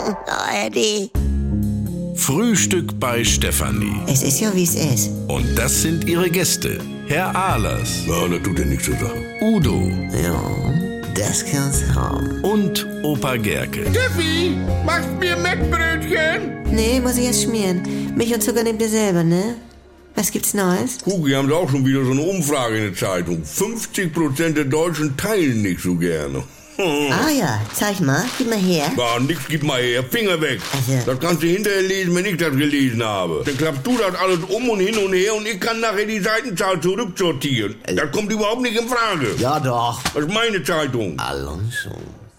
ARD. Frühstück bei Stefanie. Es ist ja, wie es ist. Und das sind ihre Gäste. Herr Ahlers. Ja, das tut ja nichts zur Sache. Udo. Ja, das kann's haben. Und Opa Gerke. Steffi, machst mir Mettbrötchen? Nee, muss ich erst schmieren. Milch und Zucker nehmt ihr selber, ne? Was gibt's Neues? Hugi, haben sie auch schon wieder so eine Umfrage in der Zeitung. 50% der Deutschen teilen nicht so gerne. Ah ja, zeig mal, gib mal her. Ja, nix, gib mal her, Finger weg. Also- Das kannst du hinterher lesen, wenn ich das gelesen habe. Dann klappst du das alles um und hin und her und ich kann nachher die Seitenzahl zurücksortieren. Das kommt überhaupt nicht in Frage. Ja doch. Das ist meine Zeitung. Alonso.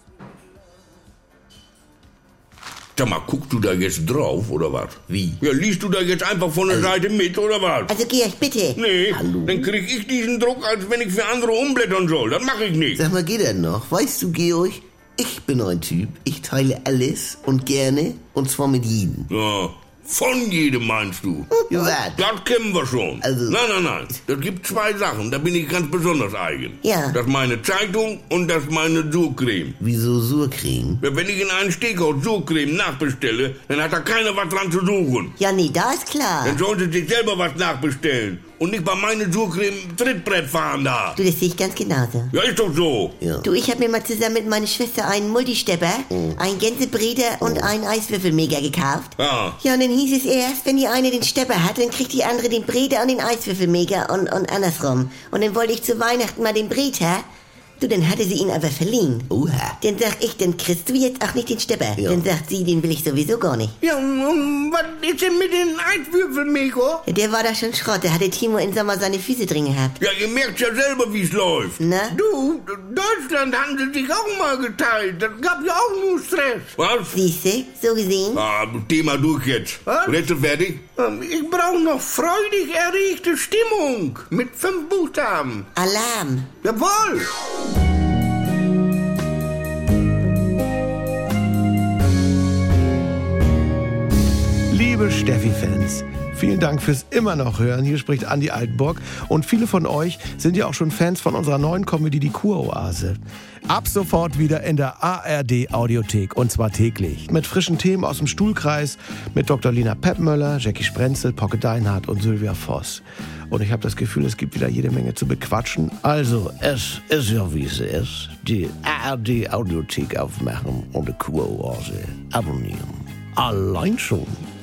Sag mal, guckst du da jetzt drauf, oder was? Wie? Ja, liest du da jetzt einfach von der Seite mit, oder was? Also Georg, bitte. Nee, Hallo? dann krieg ich diesen Druck, als wenn ich für andere umblättern soll. Das mache ich nicht. Sag mal, geht das noch? Weißt du, Georg, ich bin ein Typ, ich teile alles und gerne und zwar mit jedem. Ja, von jedem meinst du? Ja, was? Das kennen wir schon. Also- Nein. Das gibt zwei Sachen, da bin ich ganz besonders eigen. Ja. Das ist meine Zeitung und das ist meine Surcreme. Wieso Surcreme? Ja, wenn ich in einen Steakhouse Surcreme nachbestelle, dann hat da keiner was dran zu suchen. Ja, nee, da ist klar. Dann sollen sie sich selber was nachbestellen und nicht bei meiner Surcreme Trittbrett fahren da. Du, das sehe ich ganz genauso. Ja, ist doch so. Ja. Du, ich habe mir mal zusammen mit meiner Schwester einen Multistepper, einen Gänsebreder und einen Eiswürfelmeger gekauft. Ja. Ja, und dann hieß es erst, wenn die eine den Stepper hat, dann kriegt die andere den Breder und den Eiswürfelmeger und andersrum. Und dann wollte ich zu Weihnachten mal den Breder. Du, dann hatte sie ihn aber verliehen. Oha. Dann sag ich, dann kriegst du jetzt auch nicht den Stepper. Ja. Dann sagt sie, den will ich sowieso gar nicht. Ja, und was ist denn mit den Eiswürfelmiko? Ja, der war da schon Schrott, da hatte Timo im Sommer seine Füße drin gehabt. Ja, ihr merkt ja selber, wie es läuft. Na? Du, Deutschland haben sie sich auch mal geteilt. Das gab ja auch nur Stress. Was? Siehste, so gesehen? Ah, Thema durch jetzt. Was? Rätsel fertig? Ich brauche noch freudig erregte Stimmung. Mit 5 Buchstaben. Alarm. Jawohl. Liebe Steffi-Fans, vielen Dank fürs immer noch hören. Hier spricht Andi Altenburg. Und viele von euch sind ja auch schon Fans von unserer neuen Comedy Die Kuroase. Ab sofort wieder in der ARD-Audiothek. Und zwar täglich. Mit frischen Themen aus dem Stuhlkreis. Mit Dr. Lina Peppmöller, Jackie Sprenzel, Pocke Deinhardt und Sylvia Voss. Und ich habe das Gefühl, es gibt wieder jede Menge zu bequatschen. Also, es ist ja wie es ist. Die ARD-Audiothek aufmachen und die Kuroase abonnieren. Allein schon.